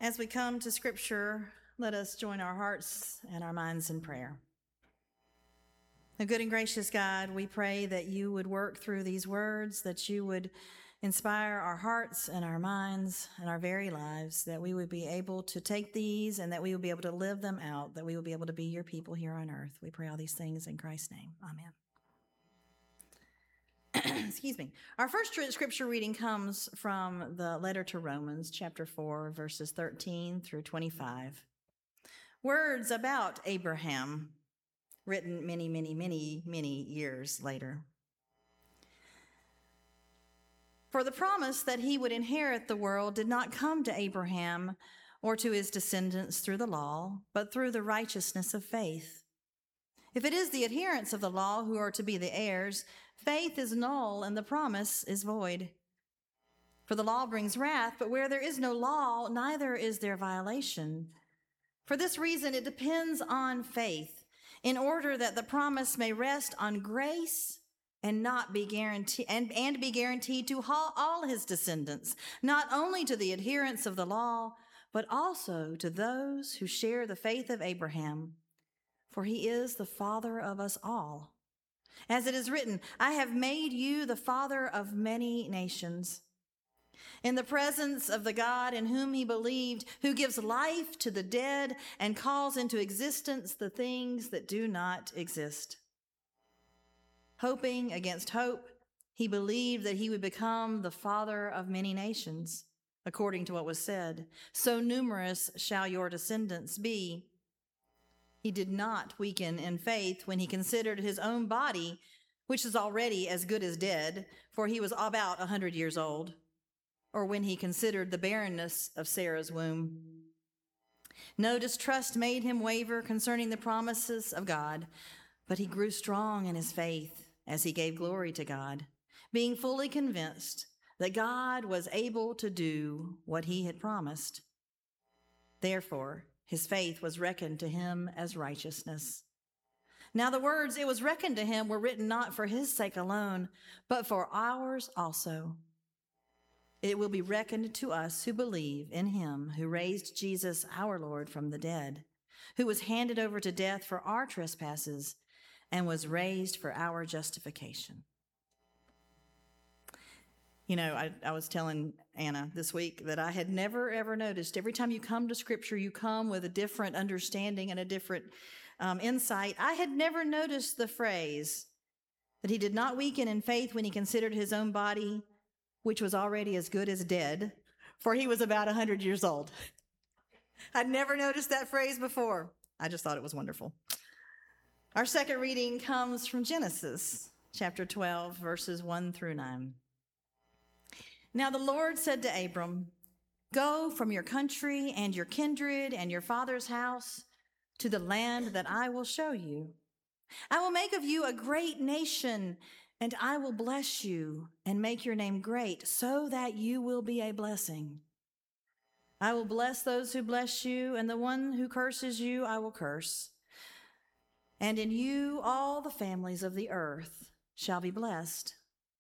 As we come to Scripture, let us join our hearts and our minds in prayer. A good and gracious God, we pray that you would work through these words, that you would inspire our hearts and our minds and our very lives, that we would be able to take these and that we would be able to live them out, that we will be able to be your people here on earth. We pray all these things in Christ's name. Amen. Excuse me. Our first scripture reading comes from the letter to Romans, chapter 4, verses 13 through 25. Words about Abraham, written many, many, many, many years later. For the promise that he would inherit the world did not come to Abraham or to his descendants through the law, but through the righteousness of faith. If it is the adherents of the law who are to be the heirs, faith is null and the promise is void. For the law brings wrath, but where there is no law, neither is there violation. For this reason, it depends on faith, in order that the promise may rest on grace and not be guaranteed and be guaranteed to all his descendants, not only to the adherents of the law, but also to those who share the faith of Abraham. For he is the father of us all. As it is written, I have made you the father of many nations. In the presence of the God in whom he believed, who gives life to the dead and calls into existence the things that do not exist. Hoping against hope, he believed that he would become the father of many nations, according to what was said, so numerous shall your descendants be. He did not weaken in faith when he considered his own body, which is already as good as dead, for he was about 100 years old, or when he considered the barrenness of Sarah's womb. No distrust made him waver concerning the promises of God, but he grew strong in his faith as he gave glory to God, being fully convinced that God was able to do what he had promised. Therefore, his faith was reckoned to him as righteousness. Now the words, it was reckoned to him, were written not for his sake alone, but for ours also. It will be reckoned to us who believe in him who raised Jesus our Lord from the dead, who was handed over to death for our trespasses and was raised for our justification. You know, I was telling Anna this week that I had never, ever noticed every time you come to Scripture, you come with a different understanding and a different insight. I had never noticed the phrase that he did not weaken in faith when he considered his own body, which was already as good as dead, for he was about 100 years old. I'd never noticed that phrase before. I just thought it was wonderful. Our second reading comes from Genesis, chapter 12, verses 1 through 9. Now the Lord said to Abram, go from your country and your kindred and your father's house to the land that I will show you. I will make of you a great nation, and I will bless you and make your name great so that you will be a blessing. I will bless those who bless you, and the one who curses you I will curse. And in you all the families of the earth shall be blessed.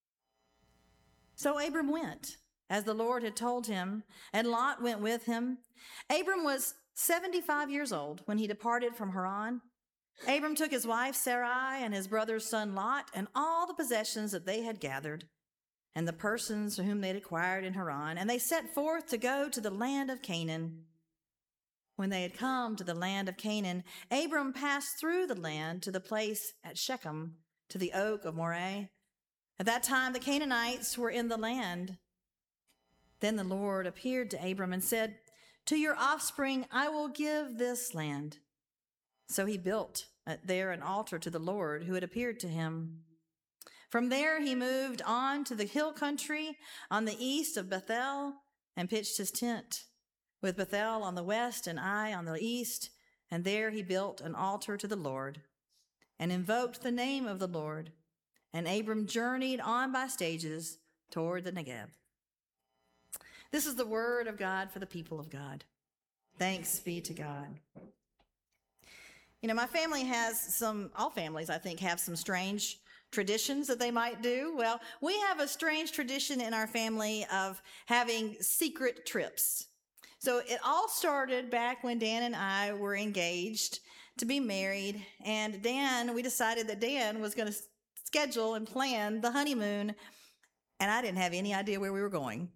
So Abram went, as the Lord had told him, and Lot went with him. Abram was 75 years old when he departed from Haran. Abram took his wife Sarai and his brother's son Lot and all the possessions that they had gathered and the persons whom they had acquired in Haran, and they set forth to go to the land of Canaan. When they had come to the land of Canaan, Abram passed through the land to the place at Shechem, to the oak of Moreh. At that time, the Canaanites were in the land. Then the Lord appeared to Abram and said, to your offspring I will give this land. So he built there an altar to the Lord who had appeared to him. From there he moved on to the hill country on the east of Bethel and pitched his tent, with Bethel on the west and Ai on the east. And there he built an altar to the Lord and invoked the name of the Lord. And Abram journeyed on by stages toward the Negev. This is the word of God for the people of God. Thanks be to God. You know, my family has all families, I think, have some strange traditions that they might do. Well, we have a strange tradition in our family of having secret trips. So it all started back when Dan and I were engaged to be married. And we decided that Dan was going to schedule and plan the honeymoon. And I didn't have any idea where we were going.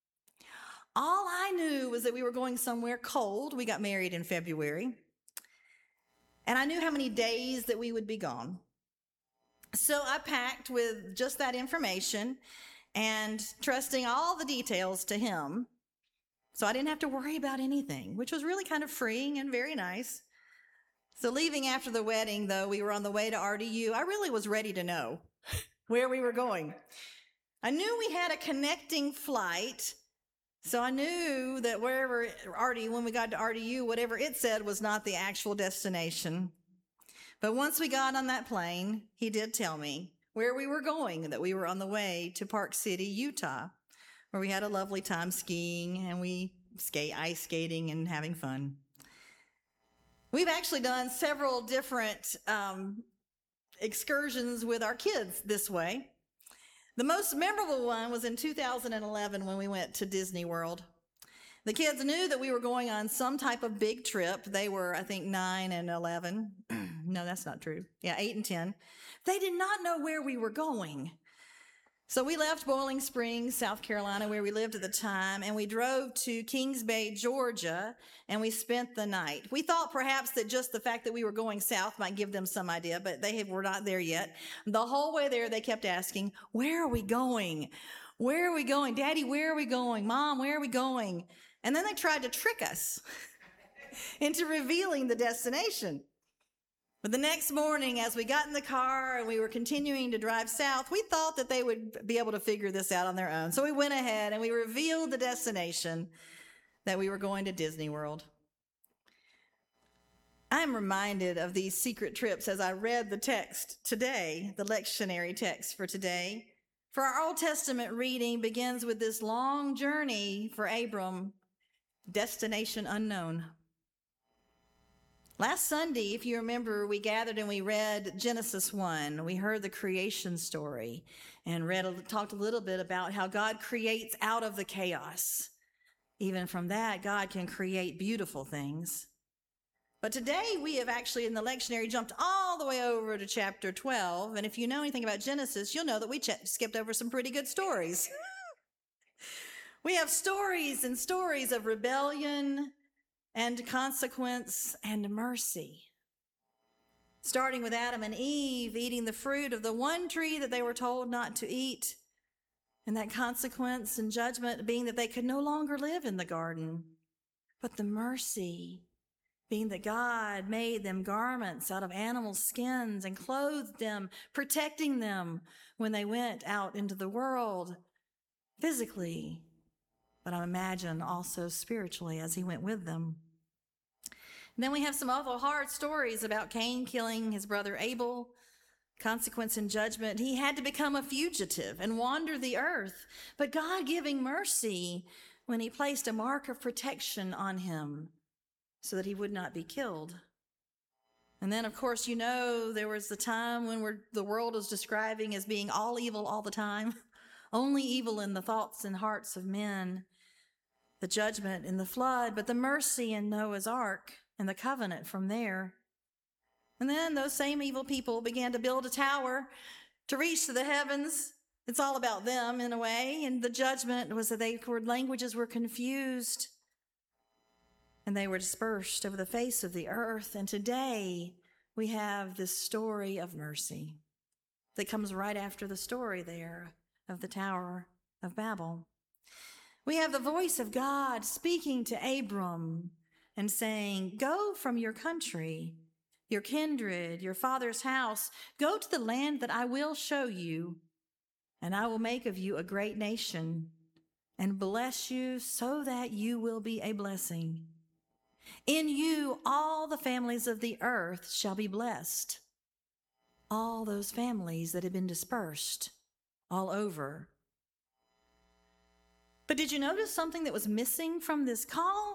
All I knew was that we were going somewhere cold. We got married in February. And I knew how many days that we would be gone. So I packed with just that information and trusting all the details to him. So I didn't have to worry about anything, which was really kind of freeing and very nice. So leaving after the wedding, though, we were on the way to RDU. I really was ready to know where we were going. I knew we had a connecting flight. So I knew that when we got to RDU, whatever it said was not the actual destination. But once we got on that plane, he did tell me where we were going, that we were on the way to Park City, Utah, where we had a lovely time skiing and we ice skating and having fun. We've actually done several different excursions with our kids this way. The most memorable one was in 2011 when we went to Disney World. The kids knew that we were going on some type of big trip. They were, I think, 9 and 11. No, that's not true. Yeah, 8 and 10. They did not know where we were going. So we left Boiling Springs, South Carolina, where we lived at the time, and we drove to Kings Bay, Georgia, and we spent the night. We thought perhaps that just the fact that we were going south might give them some idea, but they were not there yet. The whole way there, they kept asking, "Where are we going? Where are we going? Daddy, where are we going? Mom, where are we going?" And then they tried to trick us into revealing the destination. But the next morning, as we got in the car and we were continuing to drive south, we thought that they would be able to figure this out on their own. So we went ahead and we revealed the destination, that we were going to Disney World. I'm reminded of these secret trips as I read the text today, the lectionary text for today. For our Old Testament reading begins with this long journey for Abram, destination unknown. Last Sunday, if you remember, we gathered and we read Genesis 1. We heard the creation story and talked a little bit about how God creates out of the chaos. Even from that, God can create beautiful things. But today we have actually in the lectionary jumped all the way over to chapter 12. And if you know anything about Genesis, you'll know that we skipped over some pretty good stories. We have stories and stories of rebellion and consequence and mercy. Starting with Adam and Eve eating the fruit of the one tree that they were told not to eat, and that consequence and judgment being that they could no longer live in the garden. But the mercy being that God made them garments out of animal skins and clothed them, protecting them when they went out into the world physically, but I imagine also spiritually as he went with them. And then we have some awful hard stories about Cain killing his brother Abel, consequence and judgment. He had to become a fugitive and wander the earth, but God giving mercy when he placed a mark of protection on him so that he would not be killed. And then, of course, you know, there was the time when the world is describing as being all evil all the time, only evil in the thoughts and hearts of men, the judgment in the flood, but the mercy in Noah's Ark and the covenant from there. And then those same evil people began to build a tower to reach to the heavens. It's all about them in a way. And the judgment was that languages were confused and they were dispersed over the face of the earth. And today we have this story of mercy that comes right after the story there of the Tower of Babel. We have the voice of God speaking to Abram and saying, "Go from your country, your kindred, your father's house. Go to the land that I will show you, and I will make of you a great nation and bless you so that you will be a blessing. In you, all the families of the earth shall be blessed." All those families that had been dispersed all over. But did you notice something that was missing from this call?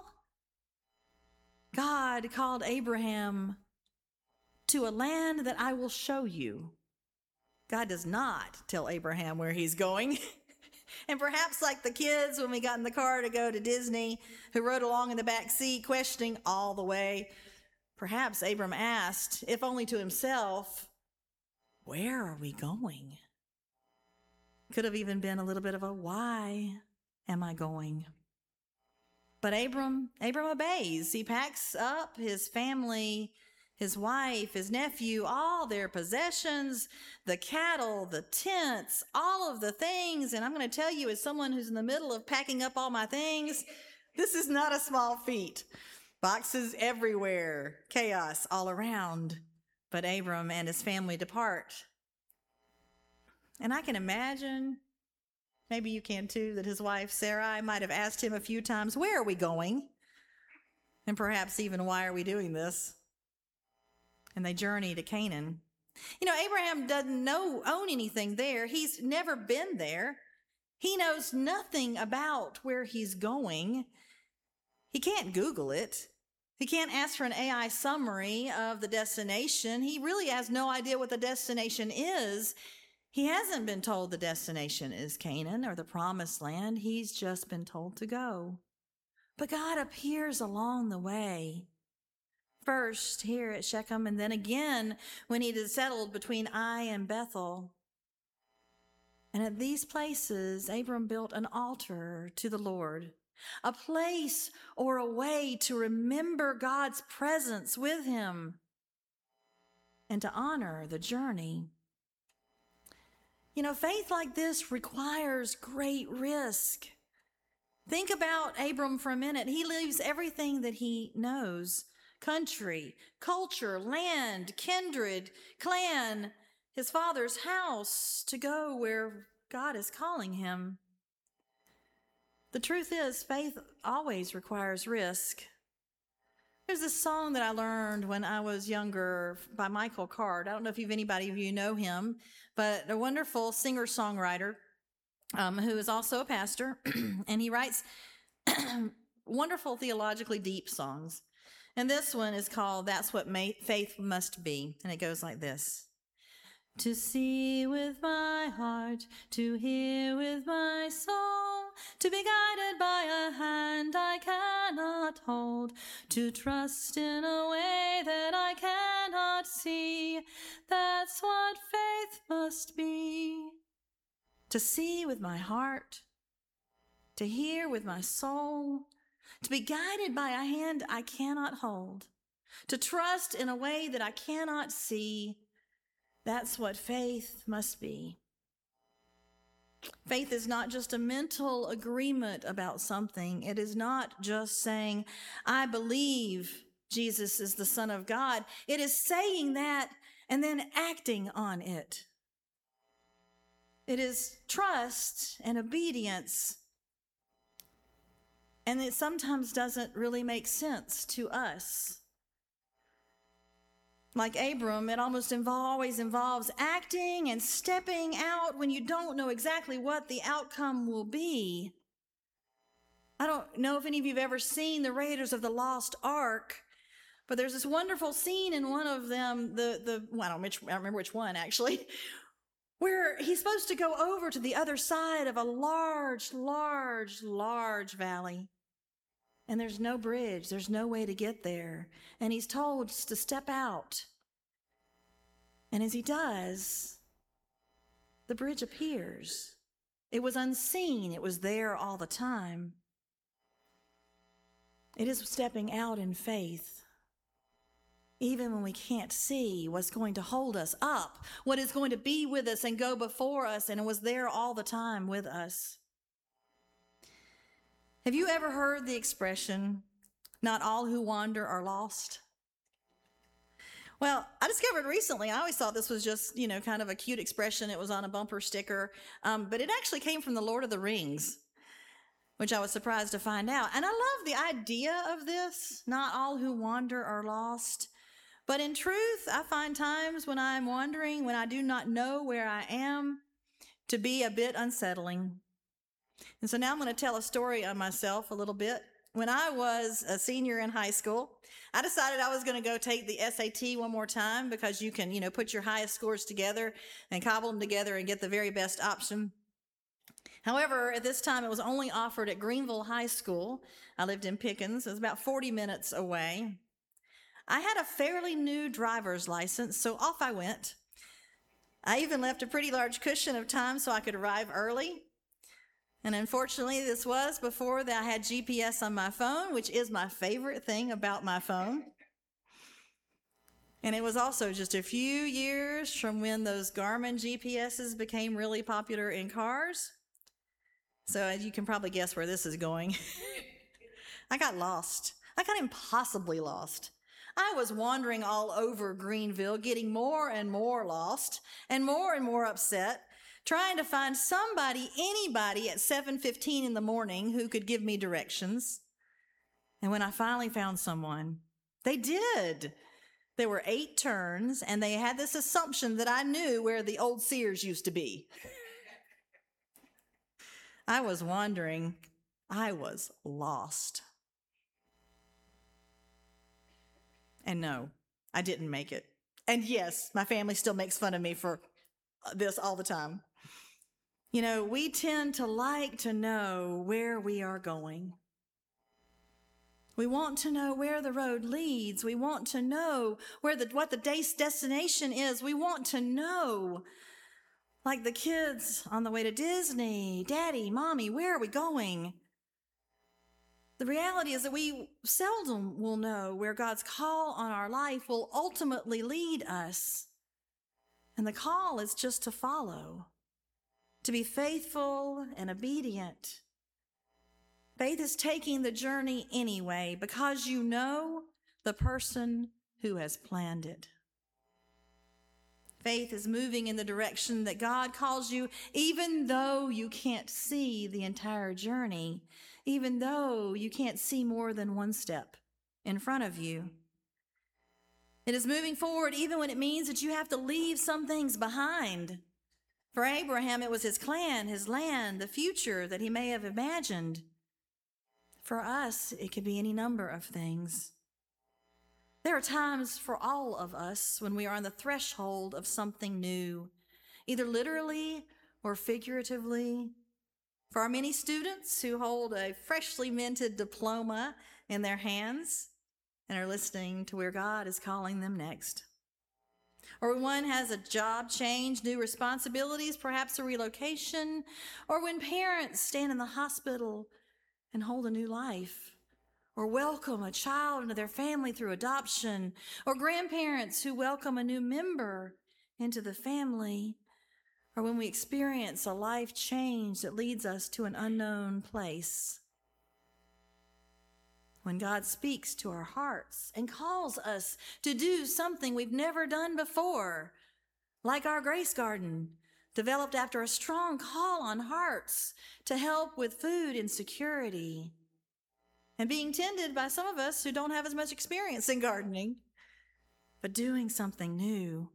God called Abraham to a land that I will show you. God does not tell Abraham where he's going. And perhaps like the kids when we got in the car to go to Disney, who rode along in the back seat questioning all the way, perhaps Abram asked, if only to himself, where are we going? Could have even been a little bit of a, why am I going? But Abram obeys. He packs up his family, his wife, his nephew, all their possessions, the cattle, the tents, all of the things. And I'm going to tell you, as someone who's in the middle of packing up all my things, this is not a small feat. Boxes everywhere, chaos all around. But Abram and his family depart. And I can imagine, maybe you can too, that his wife Sarai might have asked him a few times, where are we going? And perhaps even, why are we doing this? And they journey to Canaan. You know, Abraham doesn't own anything there. He's never been there. He knows nothing about where he's going. He can't Google it. He can't ask for an AI summary of the destination. He really has no idea what the destination is. He hasn't been told the destination is Canaan or the promised land. He's just been told to go. But God appears along the way. First here at Shechem, and then again when he had settled between Ai and Bethel. And at these places, Abram built an altar to the Lord, a place or a way to remember God's presence with him and to honor the journey. You know, faith like this requires great risk. Think about Abram for a minute. He leaves everything that he knows: country, culture, land, kindred, clan, his father's house, to go where God is calling him. The truth is, faith always requires risk. There's this song that I learned when I was younger by Michael Card. I don't know if anybody of you know him, but a wonderful singer-songwriter who is also a pastor, and he writes wonderful theologically deep songs. And this one is called That's What Faith Must Be, and it goes like this. To see with my heart, to hear with my soul, to be guided by a hand I cannot hold, to trust in a way that I cannot see. That's what faith must be. To see with my heart, to hear with my soul, to be guided by a hand I cannot hold, to trust in a way that I cannot see. That's what faith must be. Faith is not just a mental agreement about something. It is not just saying, I believe Jesus is the Son of God. It is saying that and then acting on it. It is trust and obedience. And it sometimes doesn't really make sense to us. Like Abram, it almost always involves acting and stepping out when you don't know exactly what the outcome will be. I don't know if any of you have ever seen the Raiders of the Lost Ark, but there's this wonderful scene in one of them, I don't remember which one actually, where he's supposed to go over to the other side of a large valley. And there's no bridge. There's no way to get there. And he's told to step out. And as he does, the bridge appears. It was unseen. It was there all the time. It is stepping out in faith. Even when we can't see what's going to hold us up, what is going to be with us and go before us, and it was there all the time with us. Have you ever heard the expression, not all who wander are lost? Well, I discovered recently, I always thought this was just, kind of a cute expression. It was on a bumper sticker, but it actually came from the Lord of the Rings, which I was surprised to find out. And I love the idea of this, not all who wander are lost. But in truth, I find times when I'm wandering, when I do not know where I am, to be a bit unsettling. And so now I'm going to tell a story on myself a little bit. When I was a senior in high school, I decided I was going to go take the SAT one more time because you can, put your highest scores together and cobble them together and get the very best option. However, at this time, it was only offered at Greenville High School. I lived in Pickens. It was about 40 minutes away. I had a fairly new driver's license, so off I went. I even left a pretty large cushion of time so I could arrive early. And unfortunately, this was before that I had GPS on my phone, which is my favorite thing about my phone. And it was also just a few years from when those Garmin GPSs became really popular in cars. So as you can probably guess where this is going. I got lost. I got impossibly lost. I was wandering all over Greenville, getting more and more lost and more upset, trying to find somebody, anybody at 7:15 in the morning who could give me directions. And when I finally found someone, they did. There were 8 turns, and they had this assumption that I knew where the old Sears used to be. I was wandering. I was lost. And no, I didn't make it. And yes, my family still makes fun of me for this all the time. You know, we tend to like to know where we are going. We want to know where the road leads. We want to know what the day's destination is. We want to know, like the kids on the way to Disney, Daddy, Mommy, where are we going? The reality is that we seldom will know where God's call on our life will ultimately lead us. And the call is just to follow, to be faithful and obedient. Faith is taking the journey anyway because you know the person who has planned it. Faith is moving in the direction that God calls you, even though you can't see the entire journey, even though you can't see more than one step in front of you. It is moving forward even when it means that you have to leave some things behind. For Abraham, it was his clan, his land, the future that he may have imagined. For us, it could be any number of things. There are times for all of us when we are on the threshold of something new, either literally or figuratively. For our many students who hold a freshly minted diploma in their hands and are listening to where God is calling them next. Or when one has a job change, new responsibilities, perhaps a relocation, or when parents stand in the hospital and hold a new life, or welcome a child into their family through adoption, or grandparents who welcome a new member into the family, or when we experience a life change that leads us to an unknown place. When God speaks to our hearts and calls us to do something we've never done before, like our Grace Garden, developed after a strong call on hearts to help with food insecurity, and being tended by some of us who don't have as much experience in gardening, but doing something new.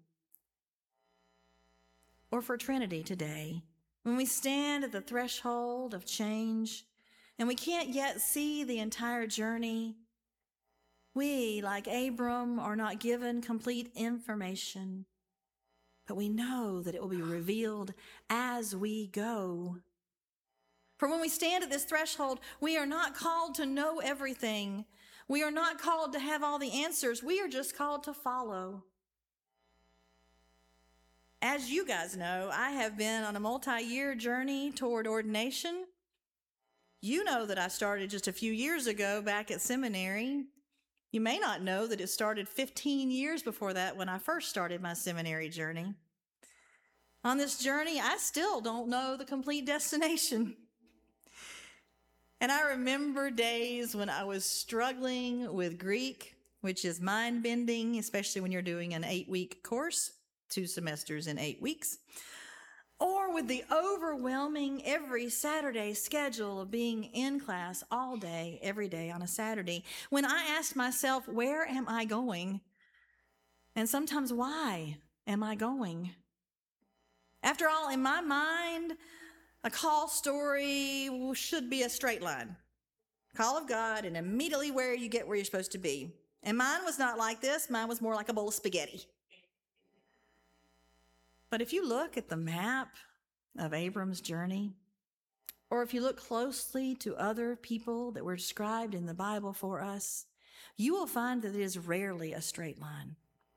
Or for Trinity today, when we stand at the threshold of change and we can't yet see the entire journey, we, like Abram, are not given complete information, but we know that it will be revealed as we go. For when we stand at this threshold, we are not called to know everything. We are not called to have all the answers. We are just called to follow. As you guys know, I have been on a multi-year journey toward ordination. You know that I started just a few years ago back at seminary. You may not know that it started 15 years before that when I first started my seminary journey. On this journey, I still don't know the complete destination. And I remember days when I was struggling with Greek, which is mind-bending, especially when you're doing an 8-week course, 2 semesters in 8 weeks, or with the overwhelming every Saturday schedule of being in class all day, every day on a Saturday, when I asked myself, where am I going? And sometimes, why am I going? After all, in my mind, a call story should be a straight line. Call of God, and immediately where you get where you're supposed to be. And mine was not like this. Mine was more like a bowl of spaghetti. But if you look at the map of Abram's journey, or if you look closely to other people that were described in the Bible for us, you will find that it is rarely a straight line.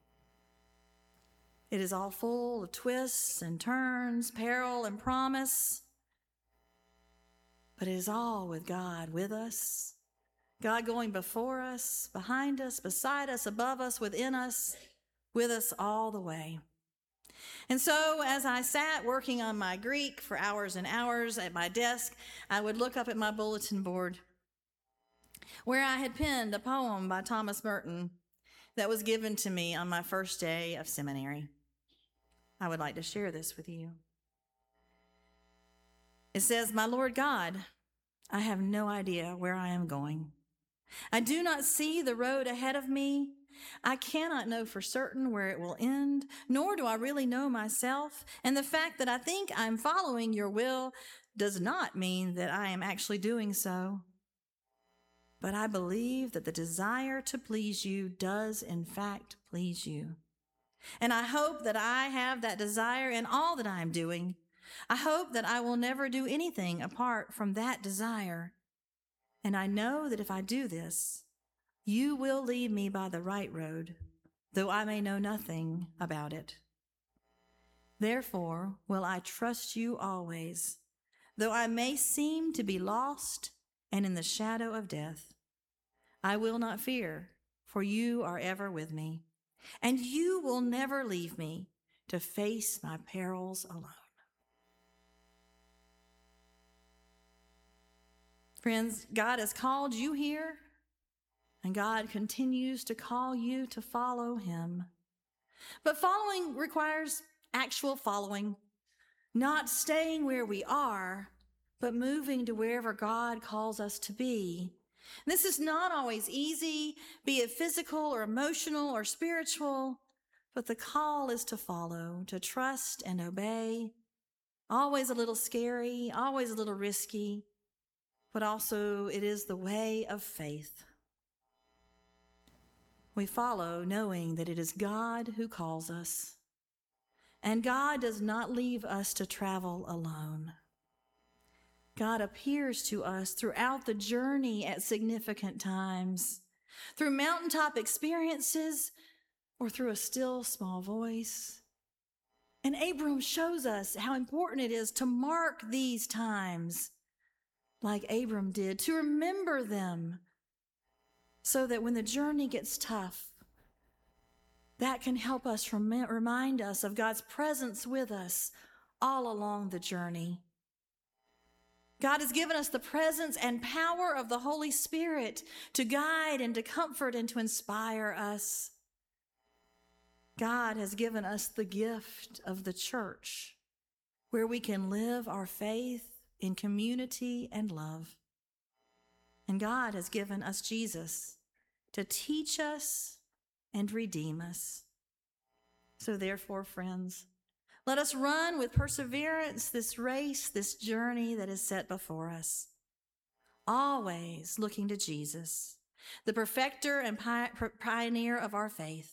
It is all full of twists and turns, peril and promise. But it is all with God with us, God going before us, behind us, beside us, above us, within us, with us all the way. And so as I sat working on my Greek for hours and hours at my desk, I would look up at my bulletin board where I had penned a poem by Thomas Merton that was given to me on my first day of seminary. I would like to share this with you. It says, "My Lord God, I have no idea where I am going. I do not see the road ahead of me. I cannot know for certain where it will end, nor do I really know myself. And the fact that I think I'm following your will does not mean that I am actually doing so. But I believe that the desire to please you does in fact please you. And I hope that I have that desire in all that I am doing. I hope that I will never do anything apart from that desire. And I know that if I do this, you will lead me by the right road, though I may know nothing about it. Therefore will I trust you always, though I may seem to be lost and in the shadow of death. I will not fear, for you are ever with me, and you will never leave me to face my perils alone." Friends, God has called you here, and God continues to call you to follow him. But following requires actual following, not staying where we are, but moving to wherever God calls us to be. This is not always easy, be it physical or emotional or spiritual, but the call is to follow, to trust and obey. Always a little scary, always a little risky, but also it is the way of faith. We follow knowing that it is God who calls us, and God does not leave us to travel alone. God appears to us throughout the journey at significant times, through mountaintop experiences or through a still small voice. And Abram shows us how important it is to mark these times like Abram did, to remember them so that when the journey gets tough, that can help us remind us of God's presence with us all along the journey. God has given us the presence and power of the Holy Spirit to guide and to comfort and to inspire us. God has given us the gift of the church, where we can live our faith in community and love. And God has given us Jesus to teach us and redeem us. So therefore, friends, let us run with perseverance this race, this journey that is set before us, always looking to Jesus, the perfecter and pioneer of our faith.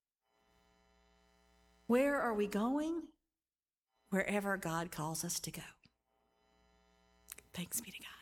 Where are we going? Wherever God calls us to go. Thanks be to God.